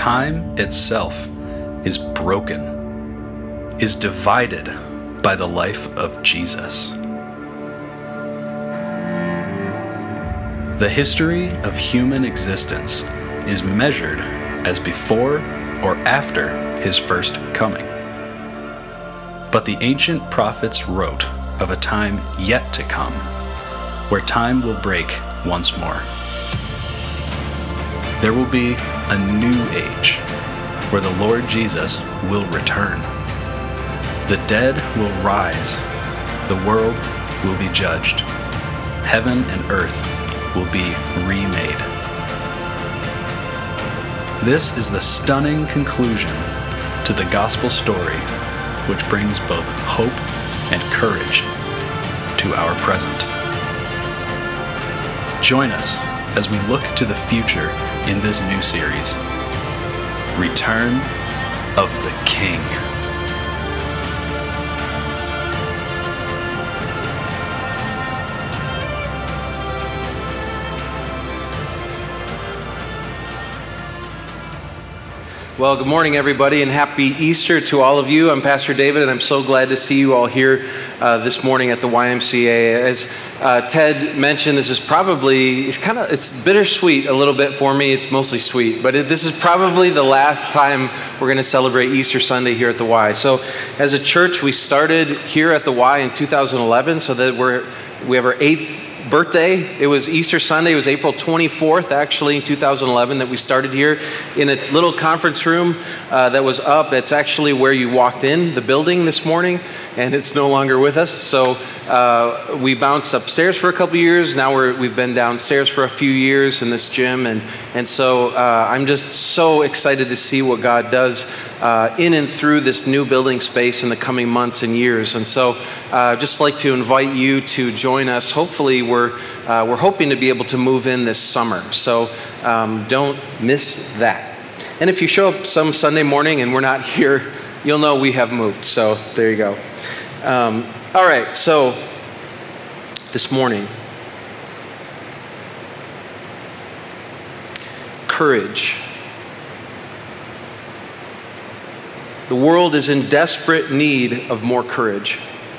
time itself is broken, is divided by the life of Jesus. The history of human existence is measured as before or after his first coming. But the ancient prophets wrote of a time yet to come, where time will break once more. There will be a new age, where the Lord Jesus will return. The dead will rise, the world will be judged, heaven and earth will be remade. This is the stunning conclusion to the gospel story, which brings both hope and courage to our present. Join us as we look to the future in this new series, Return of the King. Well, good morning, everybody, and happy Easter to all of you. I'm Pastor David, and I'm so glad to see you all here this morning at the YMCA. As Ted mentioned, this is probably, it's bittersweet a little bit for me. It's mostly sweet, but this is probably the last time we're going to celebrate Easter Sunday here at the Y. So as a church, we started here at the Y in 2011, so that we have our 8th birthday. It was Easter Sunday. It was April 24th, actually, in 2011 that we started here in a little conference room that was up. It's actually where you walked in the building this morning, and it's no longer with us. So we bounced upstairs for a couple years. Now we've been downstairs for a few years in this gym, and so I'm just so excited to see what God does in and through this new building space in the coming months and years. And so just like to invite you to join us. Hopefully we're hoping to be able to move in this summer. So don't miss that. And if you show up some Sunday morning and we're not here, you'll know we have moved. So there you go. All right, so this morning, courage. The world is in desperate need of more courage.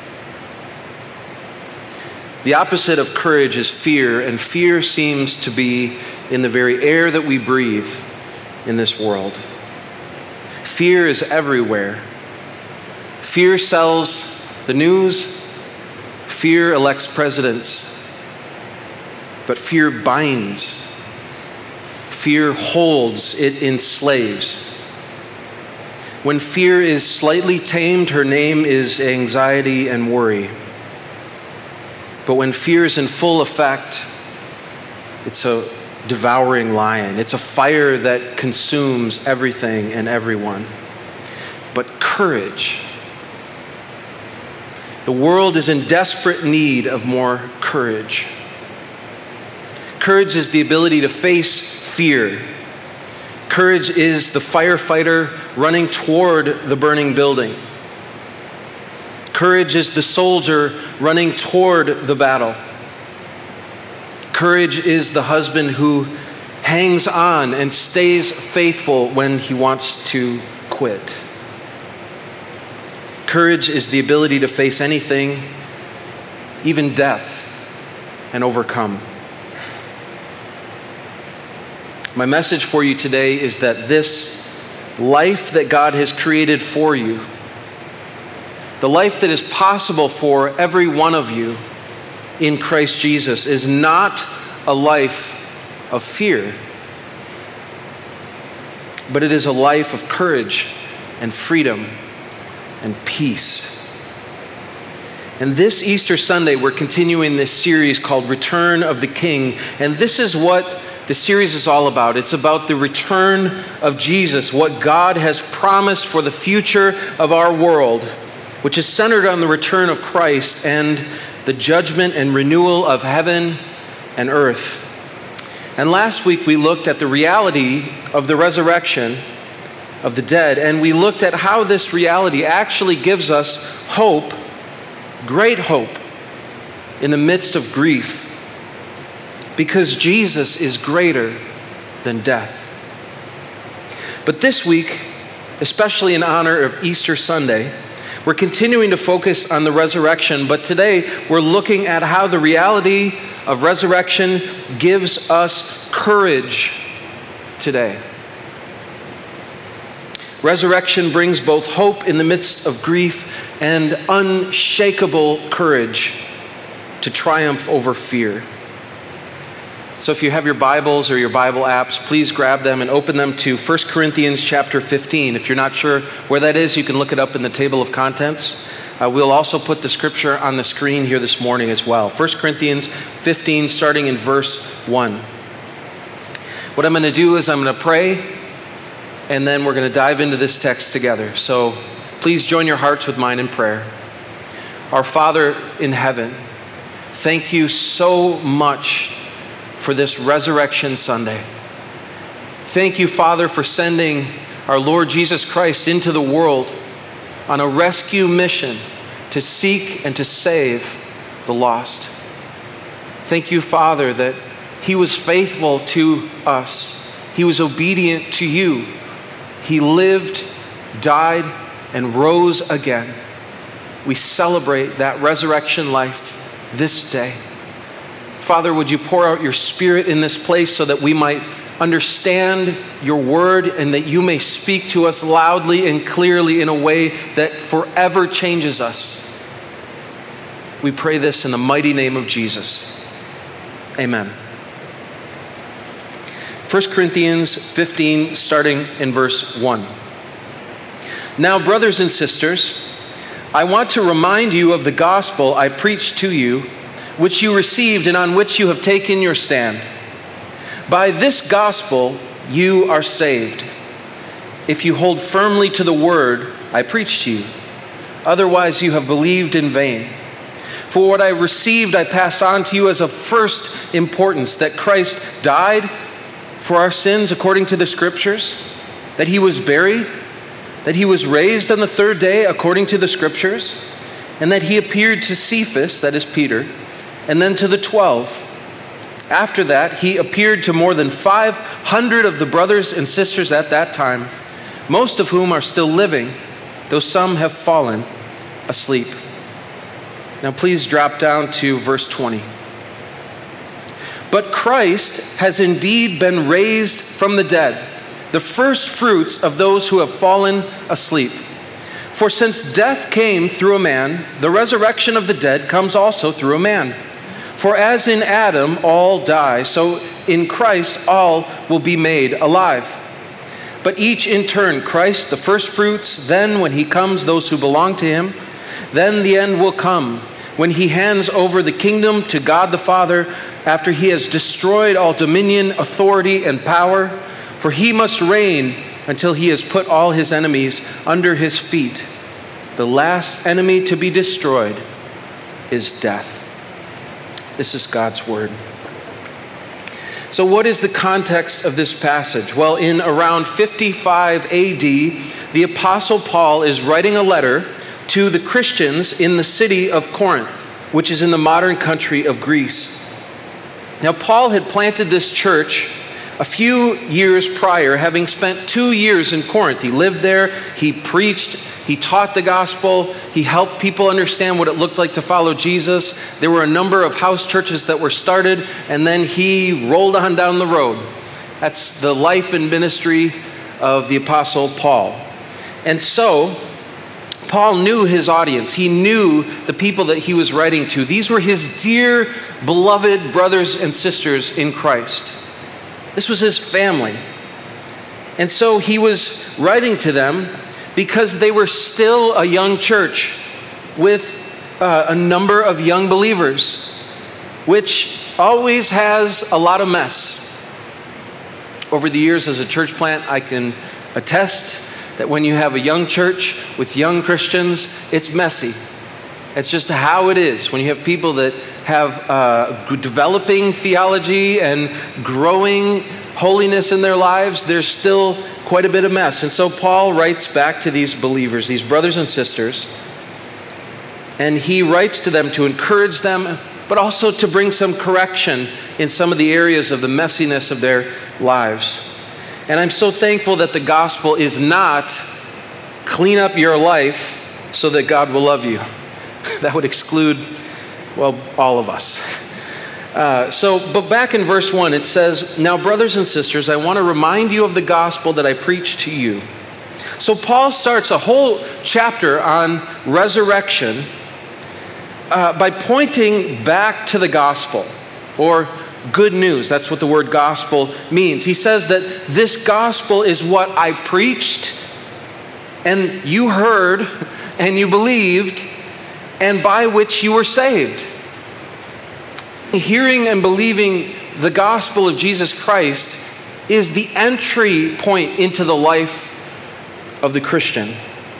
The opposite of courage is fear, and fear seems to be in the very air that we breathe in this world. Fear is everywhere. Fear sells the news. Fear elects presidents. But fear binds. Fear holds. It enslaves. When fear is slightly tamed, her name is anxiety and worry. But when fear is in full effect, it's a devouring lion. It's a fire that consumes everything and everyone. But courage. The world is in desperate need of more courage. Courage is the ability to face fear. Courage is the firefighter running toward the burning building. Courage is the soldier running toward the battle. Courage is the husband who hangs on and stays faithful when he wants to quit. Courage is the ability to face anything, even death, and overcome. My message for you today is that this life that God has created for you, the life that is possible for every one of you in Christ Jesus, is not a life of fear, but it is a life of courage and freedom and peace. And this Easter Sunday, we're continuing this series called Return of the King, and this is what the series is all about. It's about the return of Jesus, what God has promised for the future of our world, which is centered on the return of Christ and the judgment and renewal of heaven and earth. And last week we looked at the reality of the resurrection of the dead, and we looked at how this reality actually gives us hope, great hope, in the midst of grief, because Jesus is greater than death. But this week, especially in honor of Easter Sunday, we're continuing to focus on the resurrection, but today we're looking at how the reality of resurrection gives us courage today. Resurrection brings both hope in the midst of grief and unshakable courage to triumph over fear. So if you have your Bibles or your Bible apps, please grab them and open them to 1 Corinthians chapter 15. If you're not sure where that is, you can look it up in the table of contents. We'll also put the scripture on the screen here this morning as well. 1 Corinthians 15, starting in verse 1. What I'm going to do is I'm going to pray, and then we're going to dive into this text together. So please join your hearts with mine in prayer. Our Father in heaven, thank you so much for this Resurrection Sunday. Thank you, Father, for sending our Lord Jesus Christ into the world on a rescue mission to seek and to save the lost. Thank you, Father, that he was faithful to us. He was obedient to you. He lived, died, and rose again. We celebrate that resurrection life this day. Father, would you pour out your Spirit in this place so that we might understand your word and that you may speak to us loudly and clearly in a way that forever changes us. We pray this in the mighty name of Jesus. Amen. 1 Corinthians 15, starting in verse 1. Now, brothers and sisters, I want to remind you of the gospel I preached to you, which you received and on which you have taken your stand. By this gospel you are saved, if you hold firmly to the word I preached to you. Otherwise you have believed in vain. For what I received I passed on to you as of first importance, that Christ died for our sins according to the Scriptures, that he was buried, that he was raised on the third day according to the Scriptures, and that he appeared to Cephas, that is Peter, and then to the 12. After that, he appeared to more than 500 of the brothers and sisters at that time, most of whom are still living, though some have fallen asleep. Now please drop down to verse 20. But Christ has indeed been raised from the dead, the first fruits of those who have fallen asleep. For since death came through a man, the resurrection of the dead comes also through a man. For as in Adam all die, so in Christ all will be made alive. But each in turn, Christ the first fruits, then when he comes, those who belong to him. Then the end will come, when he hands over the kingdom to God the Father, after he has destroyed all dominion, authority, and power. For he must reign until he has put all his enemies under his feet. The last enemy to be destroyed is death. This is God's word. So what is the context of this passage? Well, in around 55 AD, the Apostle Paul is writing a letter to the Christians in the city of Corinth, which is in the modern country of Greece. Now, Paul had planted this church a few years prior, having spent 2 years in Corinth. He lived there, he preached, he taught the gospel, he helped people understand what it looked like to follow Jesus. There were a number of house churches that were started, and then he rolled on down the road. That's the life and ministry of the Apostle Paul. And so, Paul knew his audience. He knew the people that he was writing to. These were his dear, beloved brothers and sisters in Christ. This was his family. And so he was writing to them because they were still a young church with a number of young believers, which always has a lot of mess. Over the years as a church plant, I can attest that when you have a young church with young Christians, it's messy. It's just how it is. When you have people that have developing theology and growing holiness in their lives, there's still quite a bit of mess. And so Paul writes back to these believers, these brothers and sisters, and he writes to them to encourage them, but also to bring some correction in some of the areas of the messiness of their lives. And I'm so thankful that the gospel is not clean up your life so that God will love you. That would exclude, well, all of us. But back in verse 1, it says, "Now, brothers and sisters, I want to remind you of the gospel that I preached to you." So Paul starts a whole chapter on resurrection by pointing back to the gospel, or good news. That's what the word gospel means. He says that this gospel is what I preached, and you heard, and you believed, and by which you were saved. Hearing and believing the gospel of Jesus Christ is the entry point into the life of the Christian.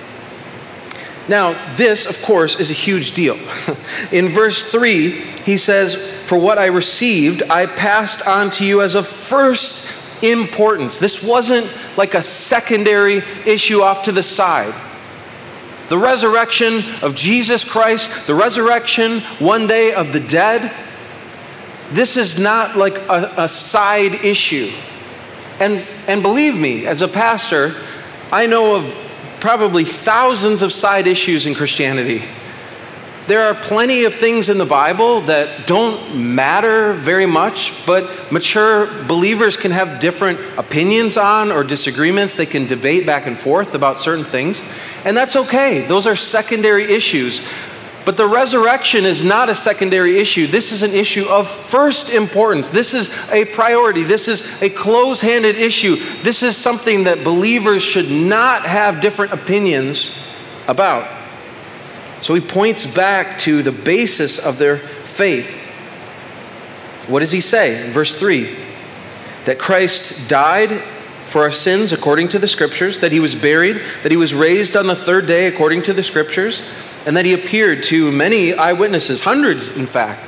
Now, this, of course, is a huge deal. In verse 3, he says, "For what I received, I passed on to you as of first importance." This wasn't like a secondary issue off to the side. The resurrection of Jesus Christ, the resurrection one day of the dead, this is not like a side issue. And believe me, as a pastor, I know of probably thousands of side issues in Christianity. There are plenty of things in the Bible that don't matter very much, but mature believers can have different opinions on or disagreements. They can debate back and forth about certain things, and that's okay. Those are secondary issues. But the resurrection is not a secondary issue. This is an issue of first importance. This is a priority. This is a close-handed issue. This is something that believers should not have different opinions about. So he points back to the basis of their faith. What does he say in verse 3? That Christ died for our sins according to the Scriptures, that he was buried, that he was raised on the third day according to the Scriptures, and that he appeared to many eyewitnesses, hundreds in fact.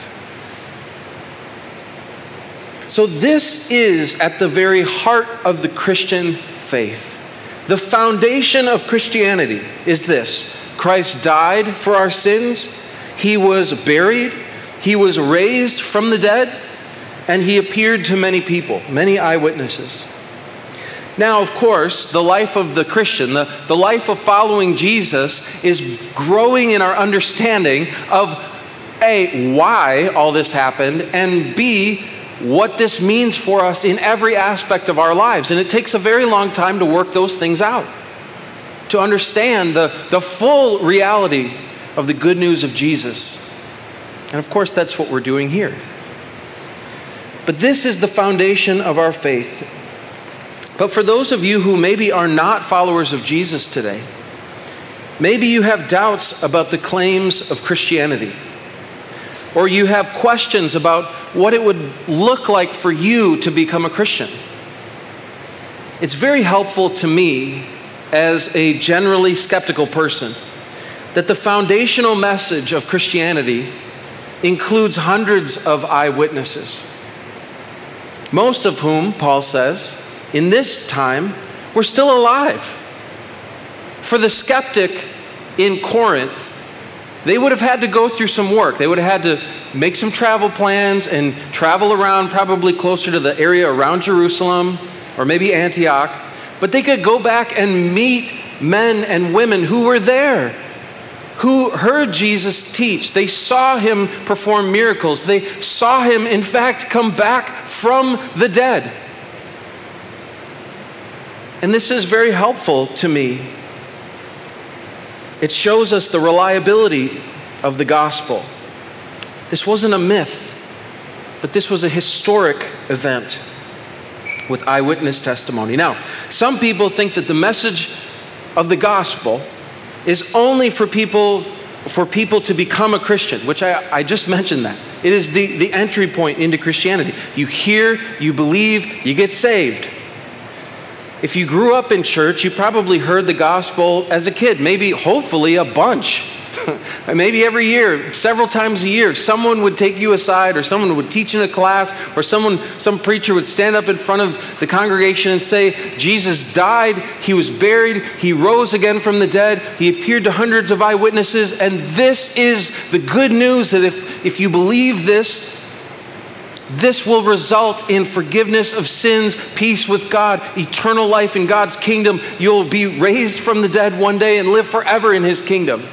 So this is at the very heart of the Christian faith. The foundation of Christianity is this: Christ died for our sins, he was buried, he was raised from the dead, and he appeared to many people, many eyewitnesses. Now, of course, the life of the Christian, the life of following Jesus, is growing in our understanding of A, why all this happened, and B, what this means for us in every aspect of our lives. And it takes a very long time to work those things out, to understand the full reality of the good news of Jesus. And of course, that's what we're doing here. But this is the foundation of our faith. But for those of you who maybe are not followers of Jesus today, maybe you have doubts about the claims of Christianity, or you have questions about what it would look like for you to become a Christian. It's very helpful to me, as a generally skeptical person, that the foundational message of Christianity includes hundreds of eyewitnesses, most of whom, Paul says, in this time, were still alive. For the skeptic in Corinth, they would have had to go through some work. They would have had to make some travel plans and travel around, probably closer to the area around Jerusalem or maybe Antioch. But they could go back and meet men and women who were there, who heard Jesus teach. They saw him perform miracles. They saw him, in fact, come back from the dead. And this is very helpful to me. It shows us the reliability of the gospel. This wasn't a myth, but this was a historic event with eyewitness testimony. Now, some people think that the message of the gospel is only for people to become a Christian, which I just mentioned that. It is the entry point into Christianity. You hear, you believe, you get saved. If you grew up in church, you probably heard the gospel as a kid, maybe, hopefully, a bunch. Maybe every year, several times a year, someone would take you aside, or someone would teach in a class, or some preacher would stand up in front of the congregation and say, Jesus died, he was buried, he rose again from the dead, he appeared to hundreds of eyewitnesses, and this is the good news that if you believe this, This will result in forgiveness of sins, peace with God, eternal life in God's kingdom. You'll be raised from the dead one day and live forever in his kingdom.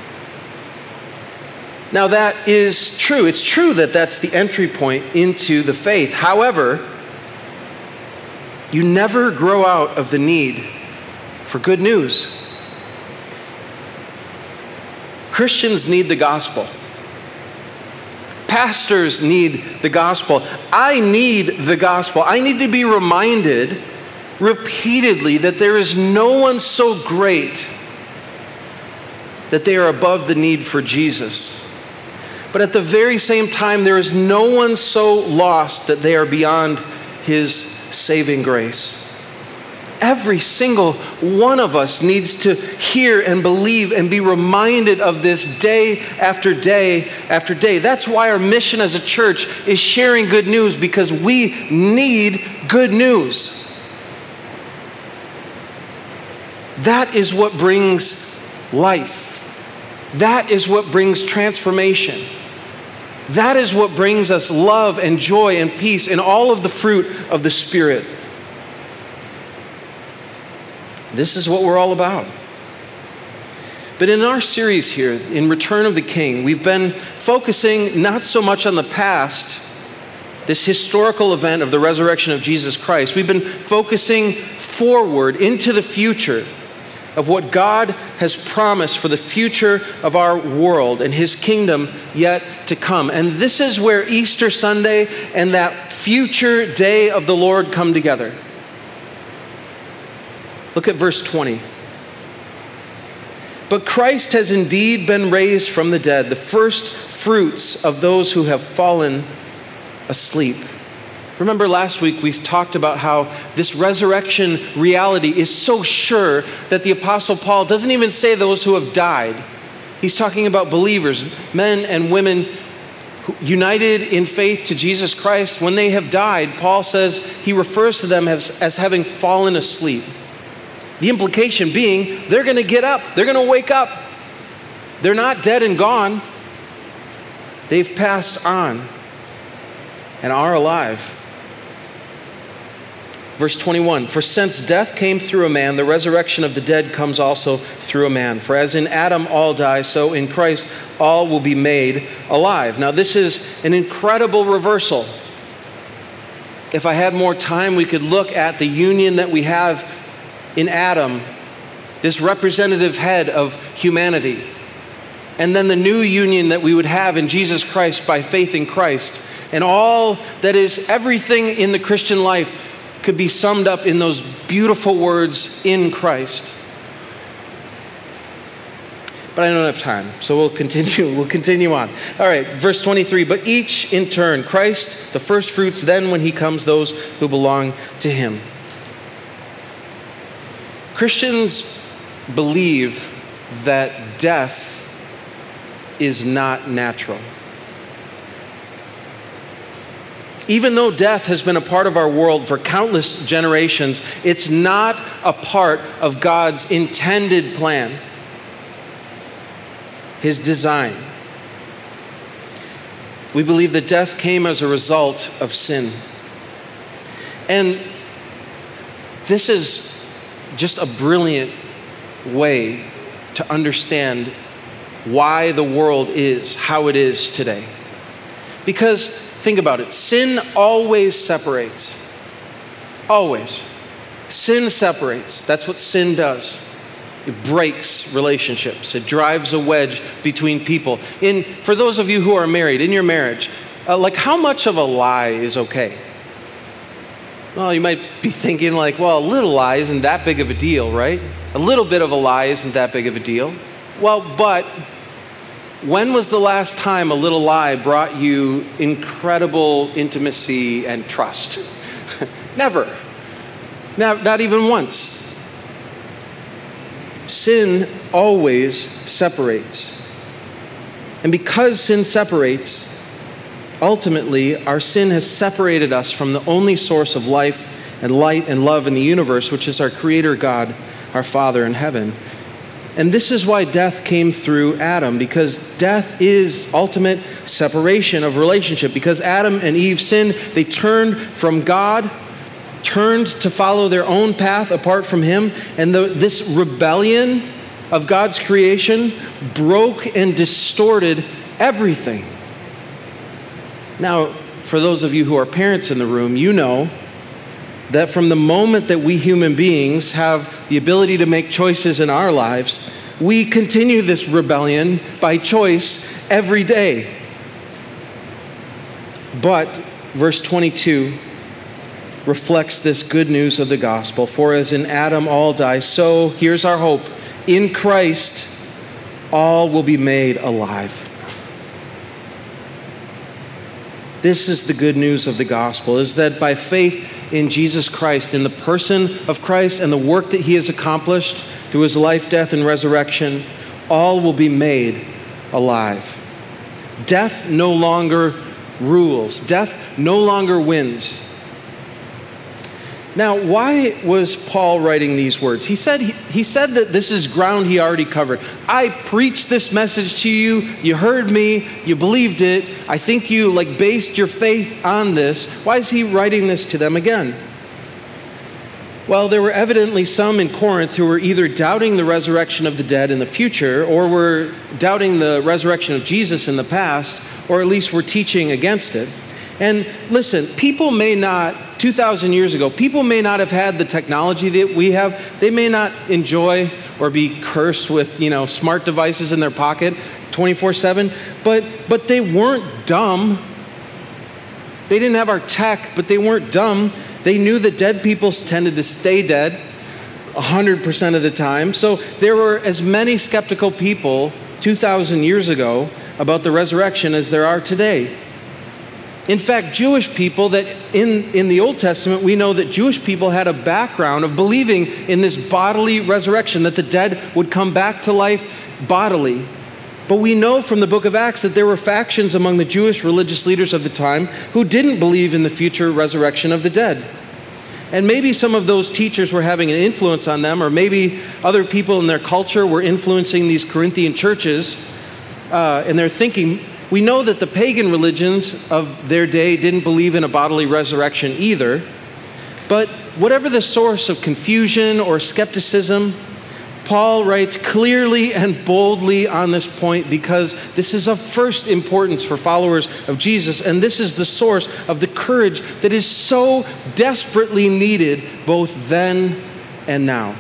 Now that is true. It's true that that's the entry point into the faith. However, you never grow out of the need for good news. Christians need the gospel. Pastors need the gospel. I need the gospel. I need to be reminded repeatedly that there is no one so great that they are above the need for Jesus. But at the very same time, there is no one so lost that they are beyond his saving grace. Every single one of us needs to hear and believe and be reminded of this day after day after day. That's why our mission as a church is sharing good news, because we need good news. That is what brings life. That is what brings transformation. That is what brings us love and joy and peace and all of the fruit of the Spirit. This is what we're all about. But in our series here, in Return of the King, we've been focusing not so much on the past, this historical event of the resurrection of Jesus Christ. We've been focusing forward into the future of what God has promised for the future of our world and his kingdom yet to come. And this is where Easter Sunday and that future day of the Lord come together. Look at verse 20. But Christ has indeed been raised from the dead, the first fruits of those who have fallen asleep. Remember last week we talked about how this resurrection reality is so sure that the Apostle Paul doesn't even say those who have died. He's talking about believers, men and women united in faith to Jesus Christ. When they have died, Paul says he refers to them as having fallen asleep. The implication being they're going to get up. They're going to wake up. They're not dead and gone. They've passed on and are alive. Verse 21, for since death came through a man, the resurrection of the dead comes also through a man. For as in Adam all die, so in Christ all will be made alive. Now this is an incredible reversal. If I had more time, we could look at the union that we have in Adam, this representative head of humanity, and then the new union that we would have in Jesus Christ by faith in Christ. And all that is everything in the Christian life could be summed up in those beautiful words, in Christ. But I don't have time, so we'll continue on. All right, verse 23, but each in turn, Christ, the first fruits, then when he comes, those who belong to him. Christians believe that death is not natural. Even though death has been a part of our world for countless generations, it's not a part of God's intended plan, his design. We believe that death came as a result of sin. And this is just a brilliant way to understand why the world is how it is today. Because think about it, sin always separates. Always. Sin separates. That's what sin does. It breaks relationships. It drives a wedge between people. For those of you who are married, in your marriage, how much of a lie is okay? Well, you might be thinking a little lie isn't that big of a deal, right? A little bit of a lie isn't that big of a deal. Well, but when was the last time a little lie brought you incredible intimacy and trust? Never. Not even once. Sin always separates. And because sin separates, ultimately, our sin has separated us from the only source of life and light and love in the universe, which is our Creator God, our Father in heaven. And this is why death came through Adam, because death is ultimate separation of relationship. Because Adam and Eve sinned, they turned from God, turned to follow their own path apart from Him. And this rebellion of God's creation broke and distorted everything. Now, for those of you who are parents in the room, you know that from the moment that we human beings have the ability to make choices in our lives, we continue this rebellion by choice every day. But verse 22 reflects this good news of the gospel. For as in Adam all die, so here's our hope. In Christ, all will be made alive. This is the good news of the gospel, is that by faith in Jesus Christ, in the person of Christ and the work that He has accomplished through His life, death, and resurrection, all will be made alive. Death no longer rules. Death no longer wins. Now, why was Paul writing these words? He said that this is ground he already covered. I preached this message to you. You heard me. You believed it. I think you based your faith on this. Why is he writing this to them again? Well, there were evidently some in Corinth who were either doubting the resurrection of the dead in the future, or were doubting the resurrection of Jesus in the past, or at least were teaching against it. And listen, 2,000 years ago, people may not have had the technology that we have. They may not enjoy or be cursed with, smart devices in their pocket 24/7, but they weren't dumb. They didn't have our tech, but they weren't dumb. They knew that dead people tended to stay dead 100% of the time. So there were as many skeptical people 2,000 years ago about the resurrection as there are today. In fact, Jewish people that in the Old Testament, we know that Jewish people had a background of believing in this bodily resurrection, that the dead would come back to life bodily. But we know from the book of Acts that there were factions among the Jewish religious leaders of the time who didn't believe in the future resurrection of the dead. And maybe some of those teachers were having an influence on them, or maybe other people in their culture were influencing these Corinthian churches in their thinking. We know that the pagan religions of their day didn't believe in a bodily resurrection either. But whatever the source of confusion or skepticism, Paul writes clearly and boldly on this point, because this is of first importance for followers of Jesus, and this is the source of the courage that is so desperately needed both then and now.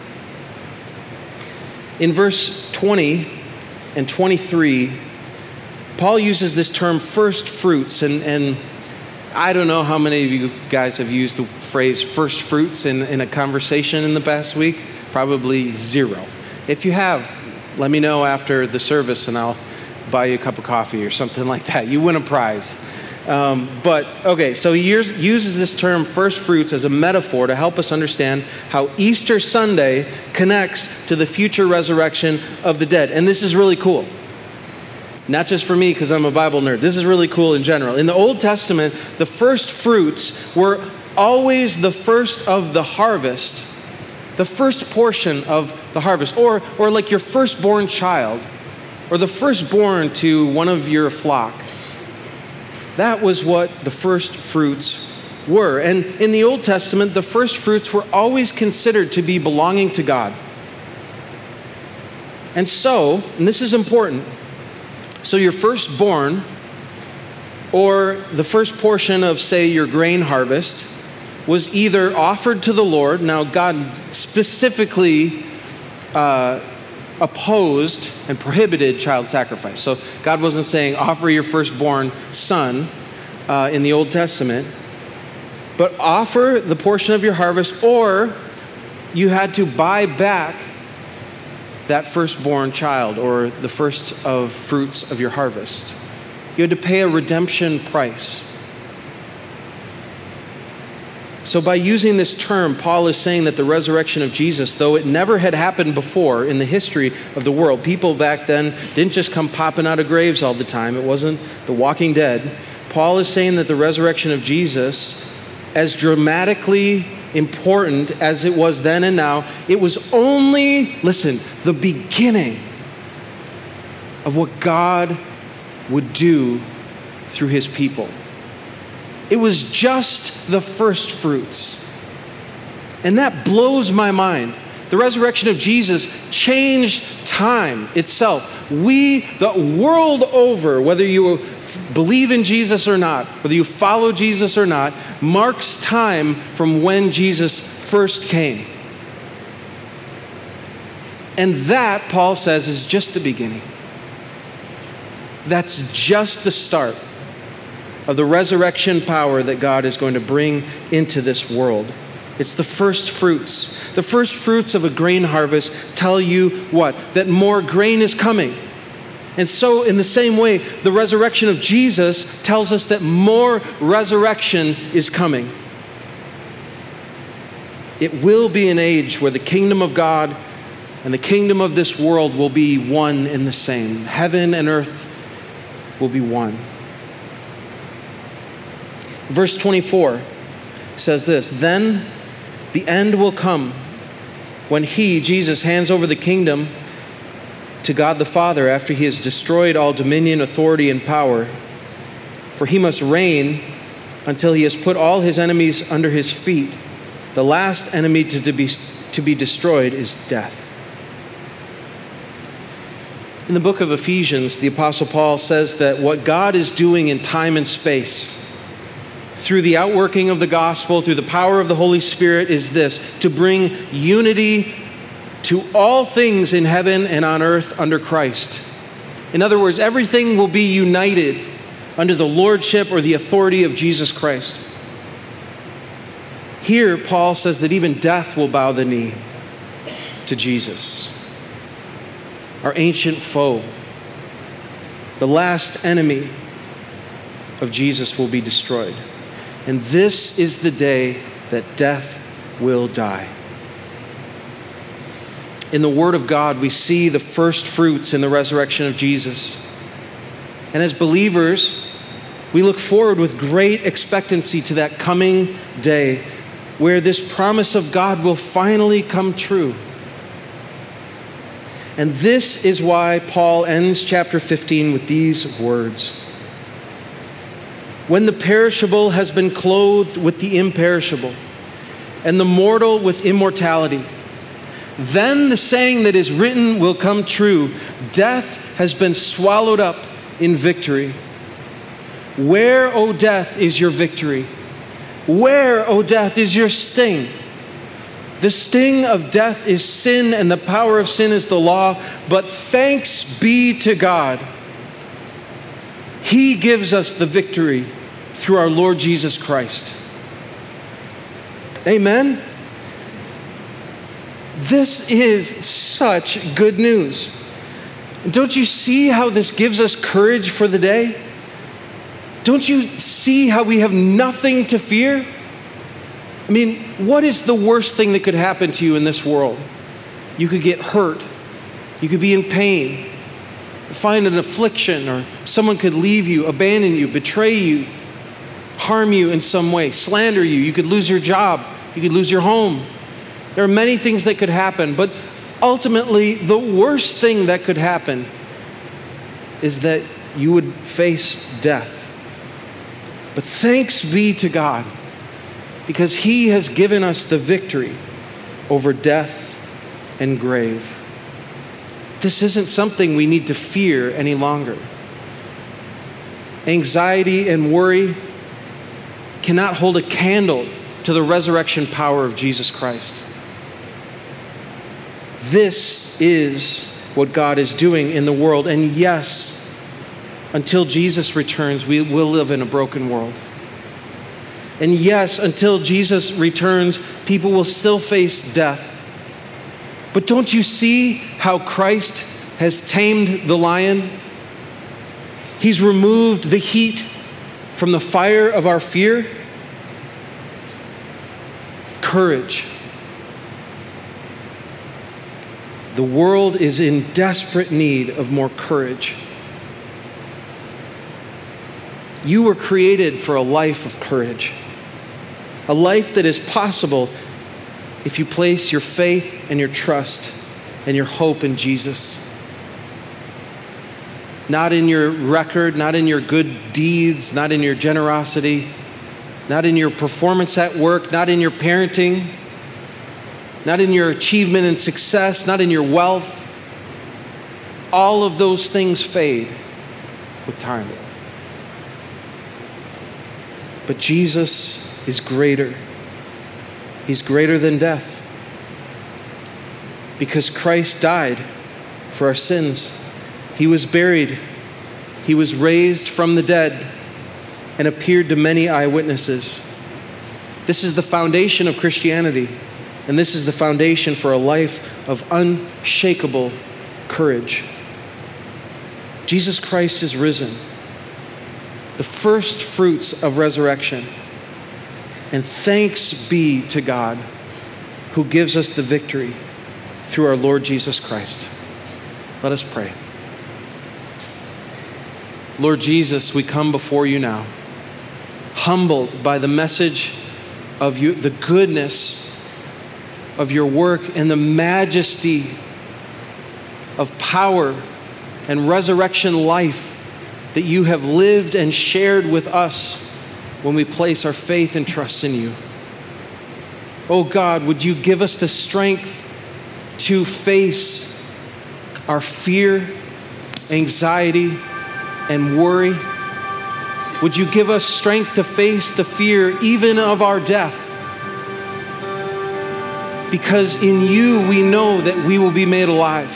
In verse 20 and 23, Paul uses this term first fruits, and I don't know how many of you guys have used the phrase first fruits in a conversation in the past week. Probably zero. If you have, let me know after the service and I'll buy you a cup of coffee or something like that. You win a prize. So he uses this term first fruits as a metaphor to help us understand how Easter Sunday connects to the future resurrection of the dead. And this is really cool. Not just for me because I'm a Bible nerd. This is really cool in general. In the Old Testament, the first fruits were always the first of the harvest, the first portion of the harvest, or like your firstborn child, or the firstborn to one of your flock. That was what the first fruits were. And in the Old Testament, the first fruits were always considered to be belonging to God. And this is important, so your firstborn, or the first portion of, say, your grain harvest, was either offered to the Lord. Now, God specifically opposed and prohibited child sacrifice. So God wasn't saying offer your firstborn son in the Old Testament, but offer the portion of your harvest, or you had to buy back that firstborn child, or the first of fruits of your harvest. You had to pay a redemption price. So by using this term, Paul is saying that the resurrection of Jesus, though it never had happened before in the history of the world, people back then didn't just come popping out of graves all the time. It wasn't the Walking Dead. Paul is saying that the resurrection of Jesus, as dramatically important as it was then and now. It was only, listen, the beginning of what God would do through his people. It was just the first fruits. And that blows my mind. The resurrection of Jesus changed time itself. The world over, whether you believe in Jesus or not, whether you follow Jesus or not, marks time from when Jesus first came. And that, Paul says, is just the beginning. That's just the start of the resurrection power that God is going to bring into this world. It's the first fruits. The first fruits of a grain harvest tell you what? That more grain is coming. And so in the same way, the resurrection of Jesus tells us that more resurrection is coming. It will be an age where the kingdom of God and the kingdom of this world will be one and the same. Heaven and earth will be one. Verse 24 says this, "Then the end will come when he, Jesus, hands over the kingdom to God the Father after he has destroyed all dominion, authority, and power. For he must reign until he has put all his enemies under his feet. The last enemy to be destroyed is death." In the book of Ephesians, the Apostle Paul says that what God is doing in time and space, through the outworking of the gospel, through the power of the Holy Spirit, is this: to bring unity to all things in heaven and on earth under Christ. In other words, everything will be united under the lordship or the authority of Jesus Christ. Here, Paul says that even death will bow the knee to Jesus, our ancient foe. The last enemy of Jesus will be destroyed. And this is the day that death will die. In the Word of God, we see the first fruits in the resurrection of Jesus. And as believers, we look forward with great expectancy to that coming day where this promise of God will finally come true. And this is why Paul ends chapter 15 with these words: "When the perishable has been clothed with the imperishable, and the mortal with immortality, then the saying that is written will come true: death has been swallowed up in victory. Where, O death, is your victory? Where, O death, is your sting? The sting of death is sin, and the power of sin is the law. But thanks be to God. He gives us the victory through our Lord Jesus Christ." Amen? This is such good news. Don't you see how this gives us courage for the day? Don't you see how we have nothing to fear? I mean, what is the worst thing that could happen to you in this world? You could get hurt. You could be in pain, find an affliction, or someone could leave you, abandon you, betray you, harm you in some way, slander you. You could lose your job. You could lose your home. There are many things that could happen, but ultimately, the worst thing that could happen is that you would face death. But thanks be to God, because He has given us the victory over death and grave. This isn't something we need to fear any longer. Anxiety and worry cannot hold a candle to the resurrection power of Jesus Christ. This is what God is doing in the world. And yes, until Jesus returns, we will live in a broken world. And yes, until Jesus returns, people will still face death. But don't you see how Christ has tamed the lion? He's removed the heat from the fire of our fear. Courage. The world is in desperate need of more courage. You were created for a life of courage, a A life that is possible if you place your faith and your trust and your hope in Jesus. Not in your record, not in your good deeds, not in your generosity, not in your performance at work, not in your parenting, not in your achievement and success, not in your wealth. All of those things fade with time. But Jesus is greater. He's greater than death. Because Christ died for our sins. He was buried. He was raised from the dead and appeared to many eyewitnesses. This is the foundation of Christianity, and this is the foundation for a life of unshakable courage. Jesus Christ is risen, the first fruits of resurrection. And thanks be to God who gives us the victory through our Lord Jesus Christ. Let us pray. Lord Jesus, we come before you now, humbled by the message of you, the goodness of your work and the majesty of power and resurrection life that you have lived and shared with us when we place our faith and trust in you. Oh God, would you give us the strength to face our fear, anxiety, and worry? Would you give us strength to face the fear even of our death? Because in you we know that we will be made alive.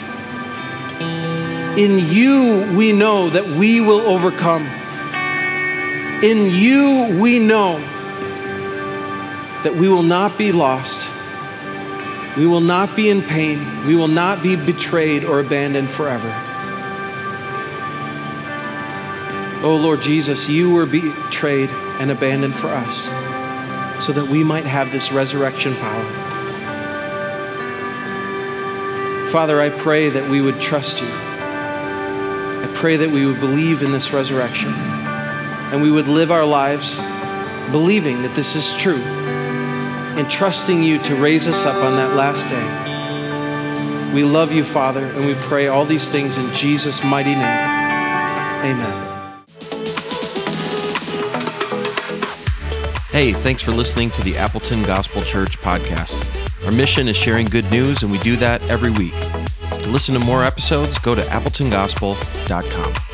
In you we know that we will overcome. In you we know that we will not be lost. We will not be in pain. We will not be betrayed or abandoned forever. Oh Lord Jesus, you were betrayed and abandoned for us so that we might have this resurrection power. Father, I pray that we would trust you. I pray that we would believe in this resurrection and we would live our lives believing that this is true and trusting you to raise us up on that last day. We love you, Father, and we pray all these things in Jesus' mighty name. Amen. Hey, thanks for listening to the Appleton Gospel Church podcast. Our mission is sharing good news, and we do that every week. To listen to more episodes, go to appletongospel.com.